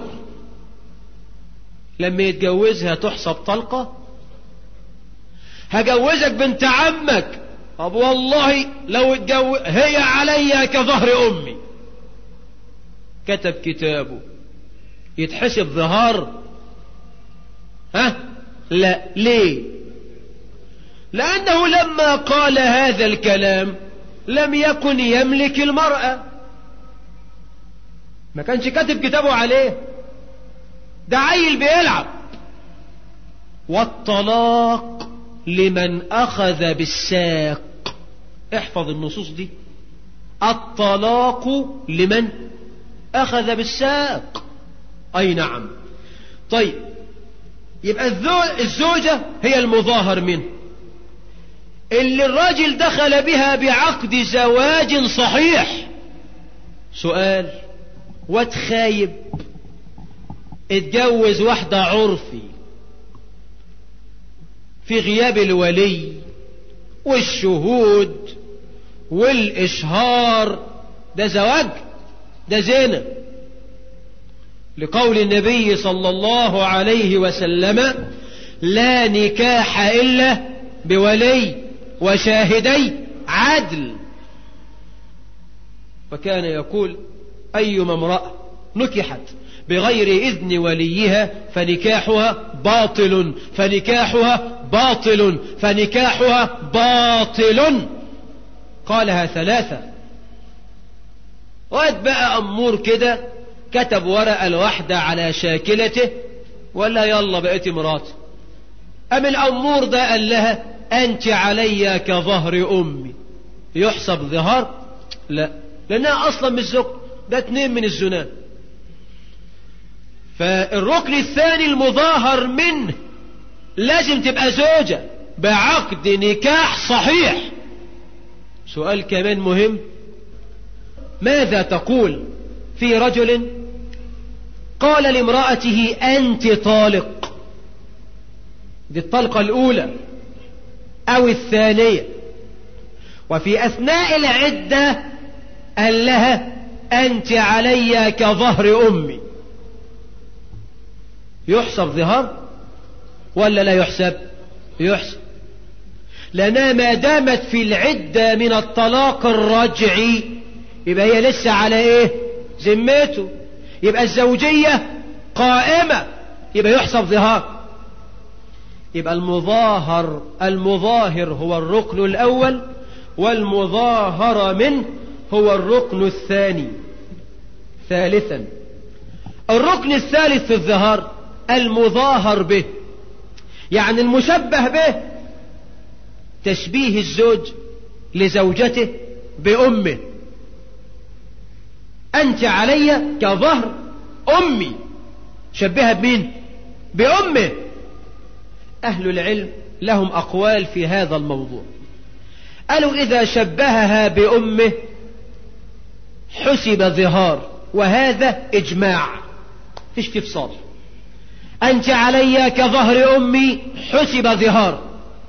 لما يتجوزها تحسب طلقة؟ هجوزك بنت عمك، طب والله لو اتجوز هي علي كظهر امي، كتب كتابه، يتحسب ظهار؟ ها؟ لا. ليه؟ لأنه لما قال هذا الكلام لم يكن يملك المرأة، ما كانش كاتب كتابه عليه، ده عيل بيلعب. والطلاق لمن أخذ بالساق. احفظ النصوص دي، الطلاق لمن أخذ بالساق. أي نعم. طيب، يبقى الزوجة هي المظاهر منه، اللي الراجل دخل بها بعقد زواج صحيح. سؤال، واتخايب اتجوز واحدة عرفي في غياب الولي والشهود والإشهار، ده زواج؟ ده زنا، لقول النبي صلى الله عليه وسلم لا نكاح إلا بولي وشاهدي عدل. وكان يقول أيما امرأة نكحت بغير إذن وليها فنكاحها باطل فنكاحها باطل فنكاحها باطل. قالها ثلاثة. وقت بقى أمور كده كتب ورقة الواحدة على شاكلته ولا يلا بقيت مراتي. أم الأمور ده قال لها أنت علي كظهر أمي، يحسب ظهار؟ لا، لأنها أصلا مش زوج، ده اتنين من الزنا. فالركن الثاني المظاهر منه لازم تبقى زوجة بعقد نكاح صحيح. سؤال كمان مهم، ماذا تقول في رجل قال لامرأته أنت طالق؟ دي الطلقة الأولى أو الثانية، وفي أثناء العدة قال لها أنت علي كظهر أمي، يحسب ظهار ولا لا يحسب؟ يحسب، لأنها ما دامت في العدة من الطلاق الرجعي يبقى هي لسه على ايه؟ ذمته، يبقى الزوجية قائمة، يبقى يحسب ظهار. يبقى المظاهر المظاهر هو الركن الأول، والمظاهر منه هو الركن الثاني. ثالثا الركن الثالث في الظهار المظاهر به، يعني المشبه به تشبيه الزوج لزوجته بأمه. أنت علي كظهر أمي، شبهها بمين؟ بأمه. أهل العلم لهم أقوال في هذا الموضوع. قالوا إذا شبهها بأمه حسب ظهار، وهذا إجماع فيش فيه فصال. أنت علي كظهر أمي حسب ظهار،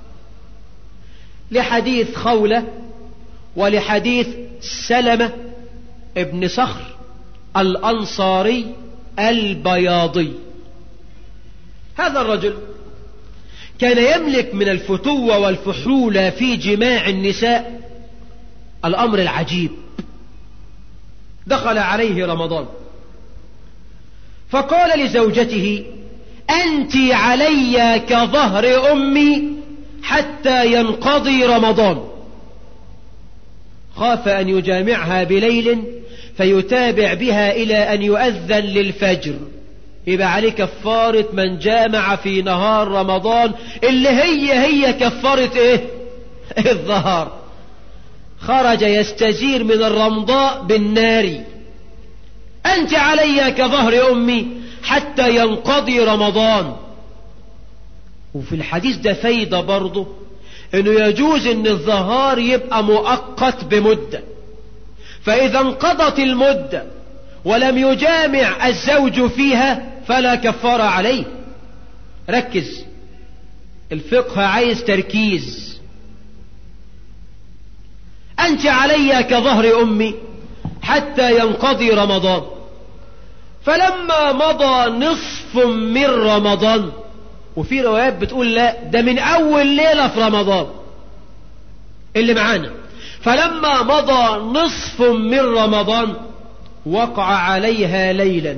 لحديث خولة ولحديث سلمة ابن صخر الأنصاري البياضي. هذا الرجل كان يملك من الفتوة والفحولة في جماع النساء الأمر العجيب. دخل عليه رمضان فقال لزوجته: أنت علي كظهر أمي حتى ينقضي رمضان. خاف أن يجامعها بليل فيتابع بها إلى أن يؤذن للفجر، يبقى عليه كفارة من جامع في نهار رمضان، اللي هي هي كفارة ايه؟ الظهار. خرج يستجير من الرمضاء بالنار. أنت علي كظهر أمي حتى ينقضي رمضان. وفي الحديث ده فايدة برضه، انه يجوز ان الظهار يبقى مؤقت بمدة، فإذا انقضت المدة ولم يجامع الزوج فيها فلا كفارة عليه. ركز، الفقه عايز تركيز. أنت علي كظهر أمي حتى ينقضي رمضان. فلما مضى نصف من رمضان، وفي روايات بتقول لا ده من أول ليلة في رمضان اللي معانا، فلما مضى نصف من رمضان وقع عليها ليلا.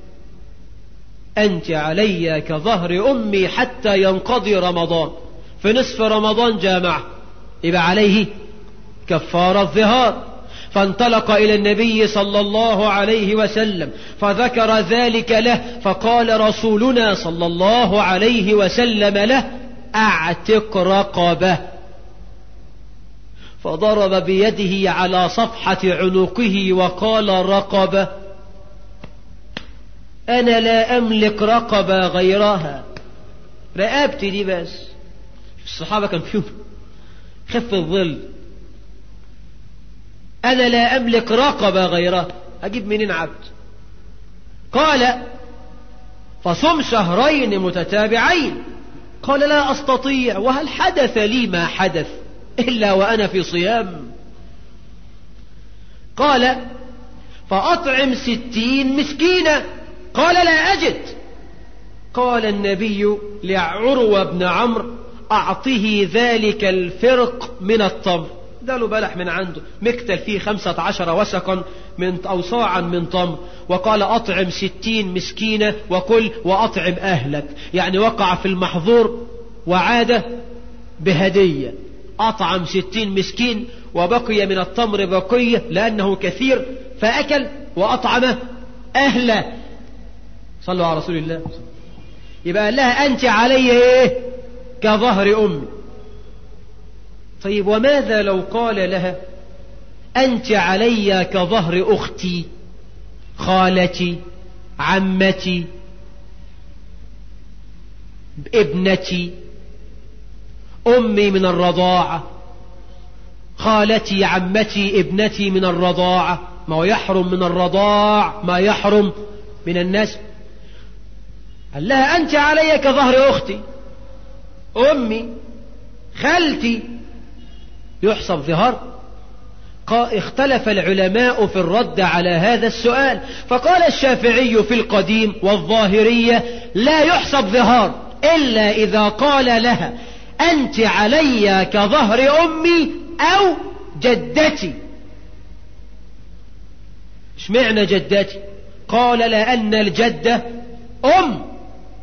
أنت علي كظهر أمي حتى ينقضي رمضان. في نصف رمضان جامع، يبقى عليه كفارة الظهار. فانطلق إلى النبي صلى الله عليه وسلم فذكر ذلك له، فقال رسولنا صلى الله عليه وسلم له: أعتق رقبة. فضرب بيده على صفحة عنقه وقال: رقبة؟ أنا لا أملك رقبة غيرها، رقبتي دي بس. الصحابة كان فيهم خف الظل. أنا لا أملك رقبة غيرها، أجيب منين عبد؟ قال: فصم شهرين متتابعين. قال: لا أستطيع، وهل حدث لي ما حدث إلا وأنا في صيام؟ قال: فأطعم ستين مسكينة. قال: لا أجد. قال النبي لعروة بن عمرو: أعطه ذلك الفرق من التمر. ده له بلح من عنده مكتل فيه خمسة عشر وسقا من أو صاعا من تمر، وقال: أطعم ستين مسكينة وكل وأطعم أهلك. يعني وقع في المحظور وعاد بهدية. أطعم ستين مسكين وبقي من التمر بقية لأنه كثير، فأكل وأطعم أهله. صلوا على رسول الله. يبقى قال لها: أنت علي إيه؟ كظهر أمي. طيب وماذا لو قال لها: أنت علي كظهر أختي، خالتي، عمتي، ابنتي، أمي من الرضاعة، خالتي، عمتي، ابنتي من الرضاعة؟ ما هو يحرم من الرضاع ما يحرم من النسب. قال لها: أنت علي كظهر أختي، أمي، خالتي، يحسب ظهار؟ اختلف العلماء في الرد على هذا السؤال، فقال الشافعي في القديم والظاهرية: لا يحسب ظهار إلا إذا قال لها: أنت علي كظهر أمي أو جدتي. اشمعنى جدتي؟ قال: لأن الجدة أم.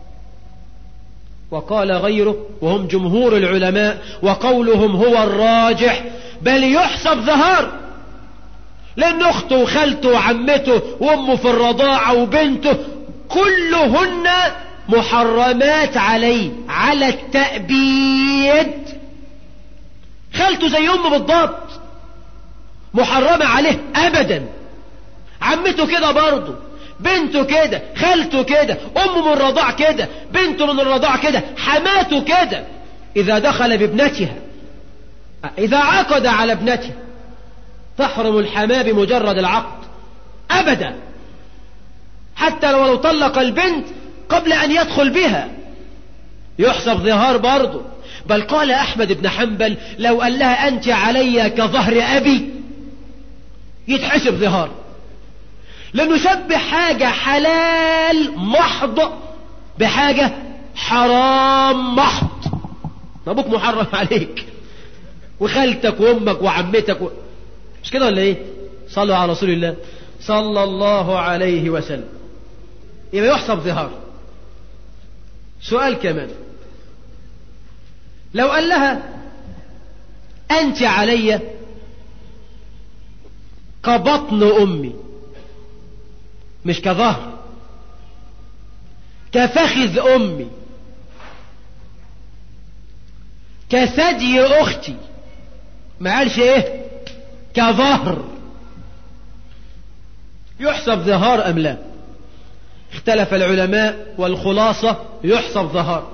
وقال غيره وهم جمهور العلماء وقولهم هو الراجح: بل يحسب ظهار، لأن أخته وخالته وعمته وأمه في الرضاعة وبنته كلهن محرمات عليه على التأبيد. خالته زي أمه بالضبط، محرمة عليه أبدا. عمته كده برضه، بنته كده، خالته كده، أمه من الرضاع كده، بنته من الرضاع كده، حماته كده. إذا دخل بابنتها، إذا عقد على ابنته تحرم الحماة بمجرد العقد أبدا، حتى لو طلق البنت قبل أن يدخل بها يحسب ظهار برضه. بل قال أحمد بن حنبل لو قال لها أنت علي كظهر أبي يتحسب ظهار، لأنه شبه حاجة حلال محض بحاجة حرام محض. أبوك محرم عليك، وخالتك وأمك وعمتك و... مش كده ولا إيه؟ صلوا على رسول الله صلى الله عليه وسلم. يبقى يحسب ظهار. سؤال كمان، لو قال لها أنت علي كبطن أمي، مش كظهر، كفخذ أمي، كثدي أختي، ما قالش إيه كظهر، يحسب ظهار أم لا؟ اختلف العلماء والخلاصة يحسب ظهار.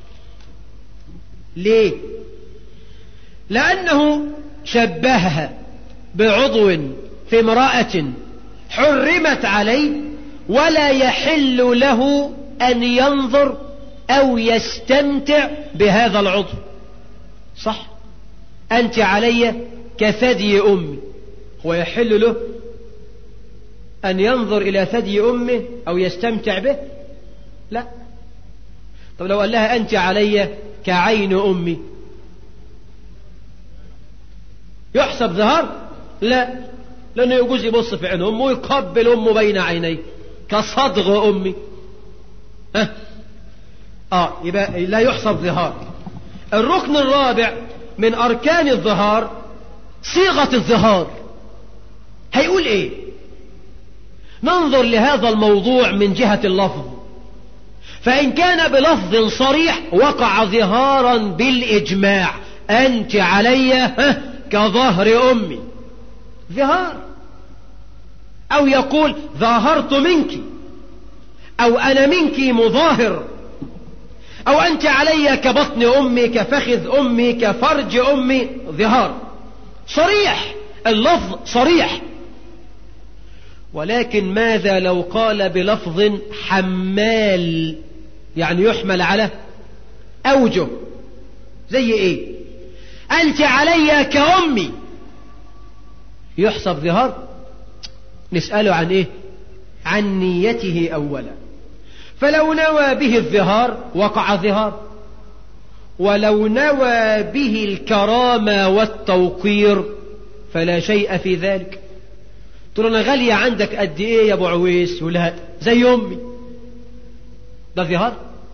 ليه؟ لأنه شبهها بعضو في امرأة حرمت عليه ولا يحل له أن ينظر أو يستمتع بهذا العضو. صح؟ أنت علي كثدي أمي، هو يحل له أن ينظر إلى ثدي أمه أو يستمتع به؟ لا. طب لو قال لها أنت علي كعين أمي يحسب ظهار؟ لا، لأنه يجوز يبص في عين أمه ويقبل أمه بين عينيه كصدغ أمي. أه؟ آه يبقى لا يحسب ظهار. الركن الرابع من أركان الظهار صيغة الظهار. هيقول إيه؟ ننظر لهذا الموضوع من جهة اللفظ، فإن كان بلفظ صريح وقع ظهارا بالإجماع، أنت علي كظهر أمي، ظهار. أو يقول ظاهرت منك، أو أنا منك مظاهر، أو أنت علي كبطن أمي، كفخذ أمي، كفرج أمي، ظهار صريح، اللفظ صريح. ولكن ماذا لو قال بلفظ حمال، يعني يحمل على أوجه؟ زي إيه؟ أنت علي كأمي، يحسب ظهار؟ نسأله عن إيه؟ عن نيته أولا. فلو نوى به الظهار وقع ظهار، ولو نوى به الكرامة والتوقير فلا شيء في ذلك. تقول أنا غالية عندك قد إيه يا أبو عويس؟ يقول لها زي أمي، ده ظهار؟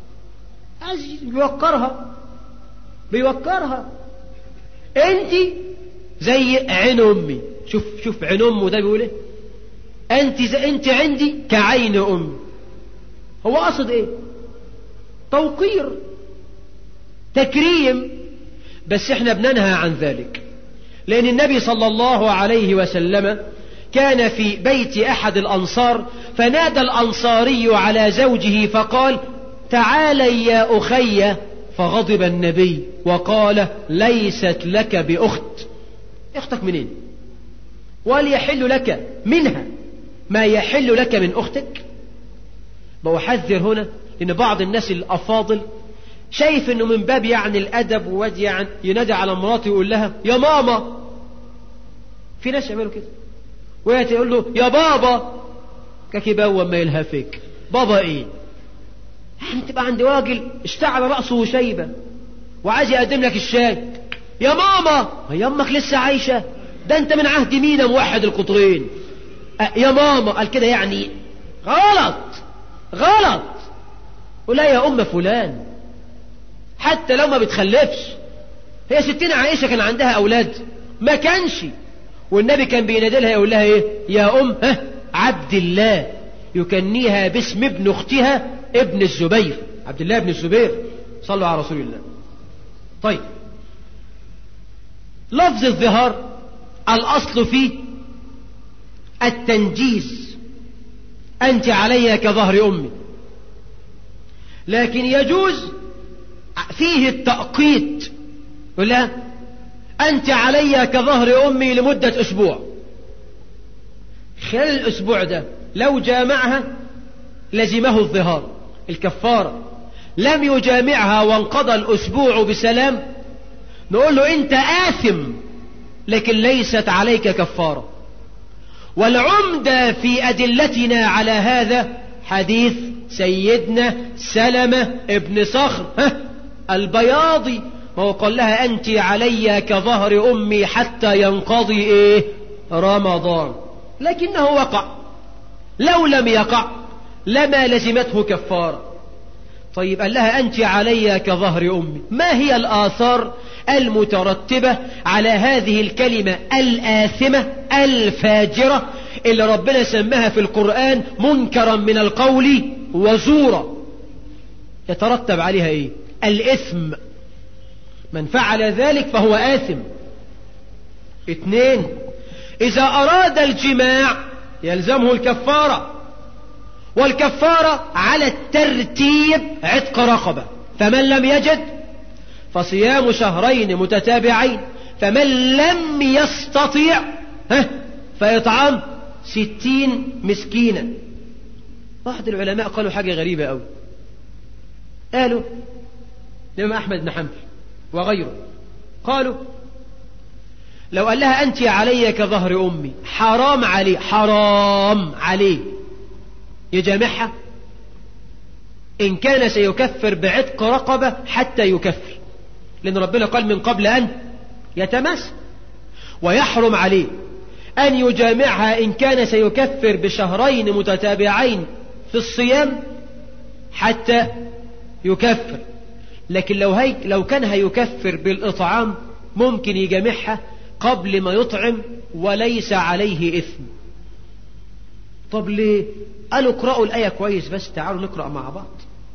بيوقرها بيوقرها. أنت زي عين أمي، شوف شوف عين أمه ده بيقول إيه؟ أنت زي أنت عندي كعين أمي. هو قصد إيه؟ توقير، تكريم. بس إحنا بننهى عن ذلك، لأن النبي صلى الله عليه وسلم كان في بيت أحد الأنصار، فنادى الأنصاري على زوجه فقال تعالي يا أخي، فغضب النبي وقال ليست لك بأخت. أختك منين؟ وليحل لك منها ما يحل لك من أختك. بحذر هنا لأن بعض الناس الأفاضل شايف أنه من باب يعني الأدب وودي يعني ينادي على مراته يقول لها يا ماما. في ناس يعملوا كده، ويأتي يقول له يا بابا، ككباوة ما يلهفك بابا ايه؟ يعني تبقى عند راجل اشتعل رأسه شيبة وعايز يقدم لك الشاي، يا ماما. يا امك لسه عايشة؟ ده انت من عهد مينا موحد القطرين. أه يا ماما قال كده يعني غلط غلط. ولا يا ام فلان، حتى لو ما بتخلفش. هي ستنا عائشة كان عندها اولاد؟ ما كانش. والنبي كان بينادي لها يقول لها ايه؟ يا ام ها عبد الله، يكنيها باسم ابن اختها ابن الزبير، عبد الله بن الزبير، صلوا على رسول الله. طيب، لفظ الظهار الأصل فيه التنجيز، أنت علي كظهر أمي، لكن يجوز فيه التأقيت، ولا أنت علي كظهر أمي لمدة أسبوع. خلال الأسبوع ده لو جامعها لزمه الظهار الكفارة، لم يجامعها وانقضى الأسبوع بسلام، نقول له أنت آثم لكن ليست عليك كفارة. والعمدة في أدلتنا على هذا حديث سيدنا سلمة ابن صخر البياضي، ما هو قال لها أنت علي كظهر أمي حتى ينقضي إيه رمضان، لكنه وقع. لو لم يقع لما لزمته كفارة. طيب، قال لها أنت علي كظهر أمي، ما هي الآثار المترتبة على هذه الكلمة الآثمة الفاجرة اللي ربنا سماها في القرآن منكرا من القول وزورا؟ يترتب عليها إيه؟ الإثم، من فعل ذلك فهو آثم. اثنين، إذا أراد الجماع يلزمه الكفارة، والكفارة على الترتيب عتق رقبة، فمن لم يجد فصيام شهرين متتابعين، فمن لم يستطيع فيطعم ستين مسكينا. واحد العلماء قالوا حاجة غريبة أوي، قالوا الإمام أحمد بن حنبل وغيره، قالوا لو قال لها أنت علي كظهر أمي، حرام عليه حرام عليه يجامعها إن كان سيكفر بعتق رقبة حتى يكفر، لأن ربنا قال من قبل أن يتمس. ويحرم عليه أن يجامعها إن كان سيكفر بشهرين متتابعين في الصيام حتى يكفر، لكن لو, هي لو كان هيكفر بالإطعام ممكن يجامعها قبل ما يطعم وليس عليه إثم. طب ليه؟ قالوا اقرأوا الآية كويس، بس تعالوا نقرأ مع بعض.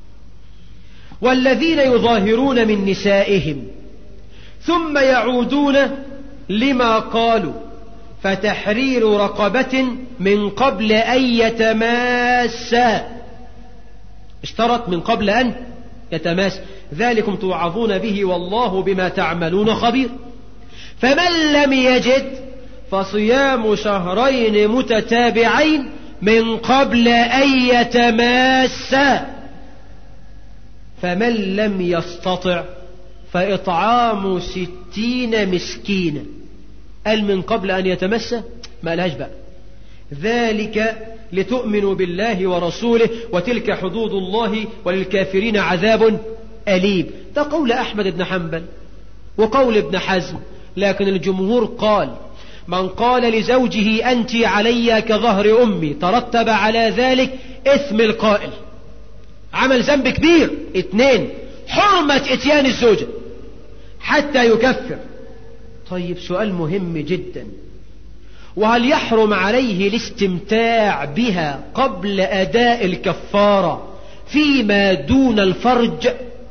والذين يظاهرون من نسائهم ثم يعودون لما قالوا فتحرير رقبة من قبل أن يتماسا، اشترط من قبل أن يتماس، ذلكم توعظون به والله بما تعملون خبير. فمن لم يجد فصيام شهرين متتابعين من قبل أن يتماسا، فمن لم يستطع فإطعام ستين مسكينا. قال من قبل أن يتمسى، ما قالهاش بقى ذلك لتؤمنوا بالله ورسوله وتلك حدود الله وللكافرين عذاب أليم. ده قول أحمد بن حنبل وقول ابن حزم، لكن الجمهور قال من قال لزوجه أنت علي كظهر أمي ترتب على ذلك إثم القائل، عمل ذنب كبير. اثنين، حرمة اتيان الزوجة حتى يكفر. طيب، سؤال مهم جدا، وهل يحرم عليه الاستمتاع بها قبل أداء الكفارة فيما دون الفرج؟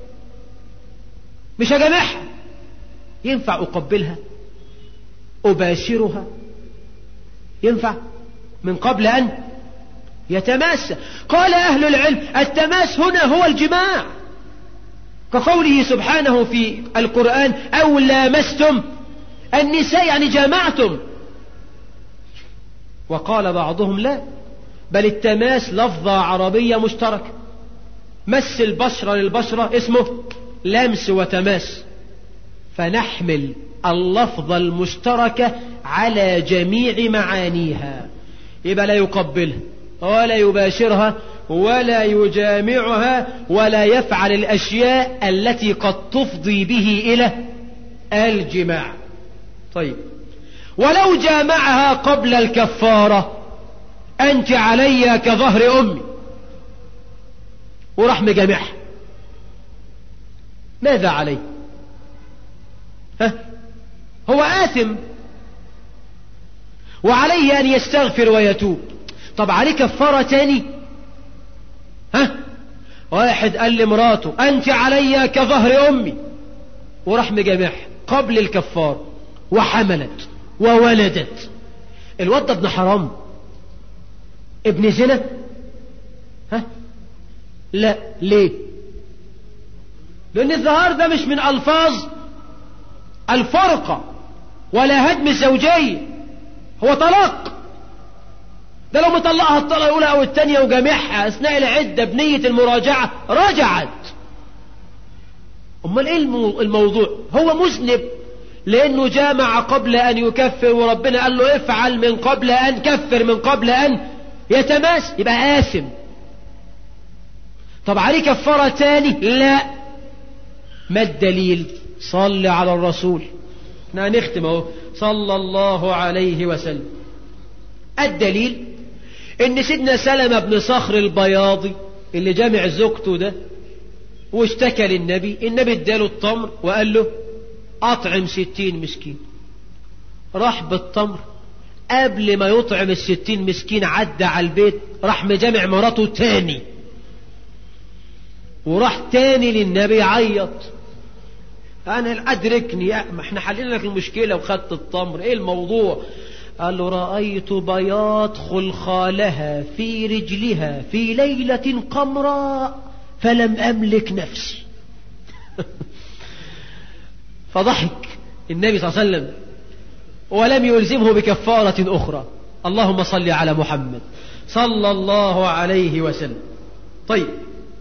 مش هجمعها، ينفع أقبلها أباشرها؟ ينفع من قبل أن يتماس؟ قال أهل العلم التماس هنا هو الجماع، كقوله سبحانه في القرآن أو لامستم النساء، يعني جامعتم. وقال بعضهم لا، بل التماس لفظة عربية مشتركة، مس البشرة للبشرة اسمه لمس وتماس، فنحمل اللفظة المشتركة على جميع معانيها. يبقى لا يقبلها ولا يباشرها ولا يجامعها ولا يفعل الأشياء التي قد تفضي به إلى الجماع. طيب، ولو جامعها قبل الكفارة أنت علي كظهر أمي وراح مجامعها، ماذا عليه؟ ها؟ هو آثم وعليه أن يستغفر ويتوب. طب عليه كفارة تاني؟ ها؟ واحد قال لمراته أنت علي كظهر أمي، وراح مجامعها قبل الكفار وحملت وولدت. الواد ده ابن حرام، ابن زنا؟ ها؟ لا. ليه؟ لأن الظهار ده مش من ألفاظ الفرقة ولا هدم الزوجية، هو طلاق. ده لو مطلقها الطلقة الأولى أو الثانية وجامعها أثناء العدة بنية المراجعة رجعت. أمال إيه الموضوع؟ هو مذنب لأنه جامع قبل أن يكفر، وربنا قال له افعل من قبل أن كفر، من قبل أن يتماس، يبقى آثم. طب عليه كفارة تاني؟ لا. ما الدليل؟ صل على الرسول. احنا هنختم اهو، صلى الله عليه وسلم. الدليل ان سيدنا سلمة بن صخر البياضي اللي جامع زوجته ده واشتكى للنبي، النبي اداله التمر وقال له اطعم ستين مسكين. راح بالتمر، قبل ما يطعم الستين مسكين عدى على البيت، راح مجامع مراته تاني، وراح تاني للنبي عيط، انا ادركني، ما احنا حللنا لك المشكلة وخدت التمر، ايه الموضوع؟ قال له رأيت بياض خلخالها في رجلها في ليلة قمراء فلم أملك نفسي. فضحك النبي صلى الله عليه وسلم ولم يلزمه بكفارة أخرى. اللهم صل على محمد صلى الله عليه وسلم. طيب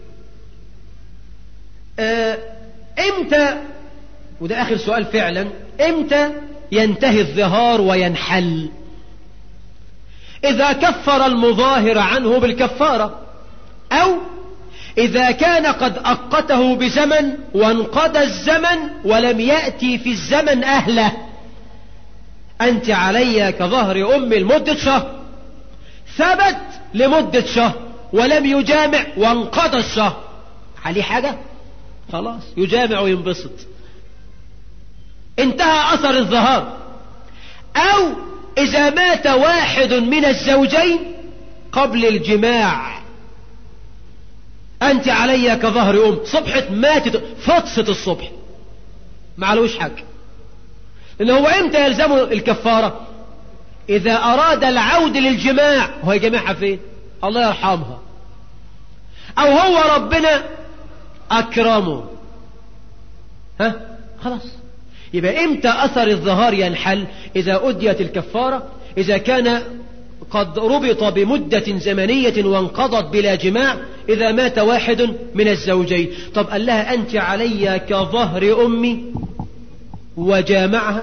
آه امتى، وده آخر سؤال فعلا، امتى ينتهي الظهار وينحل؟ إذا كفر المظاهر عنه بالكفارة، أو إذا كان قد أقته بزمن وانقضى الزمن ولم يأتي في الزمن أهله. أنت علي كظهر أم لمدة شهر، ثبت لمدة شهر ولم يجامع وانقضى الشهر، عليه حاجة؟ خلاص يجامع وينبسط، انتهى أثر الظهار. أو إذا مات واحد من الزوجين قبل الجماع، أنت علي كظهر أم، صبحت ماتت فطست الصبح، ما علوش حاجة. إن هو إمتى يلزمه الكفارة؟ إذا أراد العود للجماع، هو يجمعها فين؟ الله يرحمها، أو هو ربنا أكرمه، ها خلاص. يبقى إمتى أثر الظهار ينحل؟ إذا أديت الكفارة، إذا كان قد ربط بمدة زمنية وانقضت بلا جماع، إذا مات واحد من الزوجين. طب قال لها أنت علي كظهر أمي وجامعها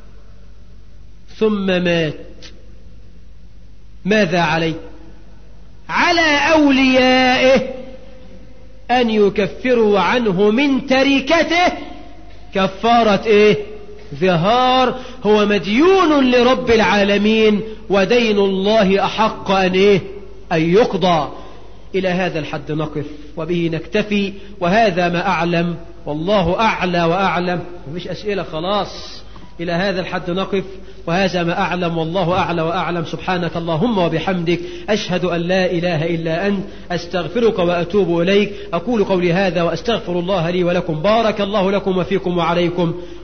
ثم مات، ماذا عليه؟ على أوليائه أن يكفروا عنه من تركته كفارة إيه؟ ظهار. هو مديون لرب العالمين، ودين الله أحق أن إيه؟ أن يقضى. إلى هذا الحد نقف وبه نكتفي، وهذا ما أعلم والله أعلى وأعلم. مفيش أسئلة خلاص. إلى هذا الحد نقف وهذا ما أعلم والله أعلى وأعلم. سبحانك اللهم وبحمدك، أشهد أن لا إله إلا أنت، أستغفرك وأتوب إليك. أقول قولي هذا وأستغفر الله لي ولكم. بارك الله لكم وفيكم وعليكم.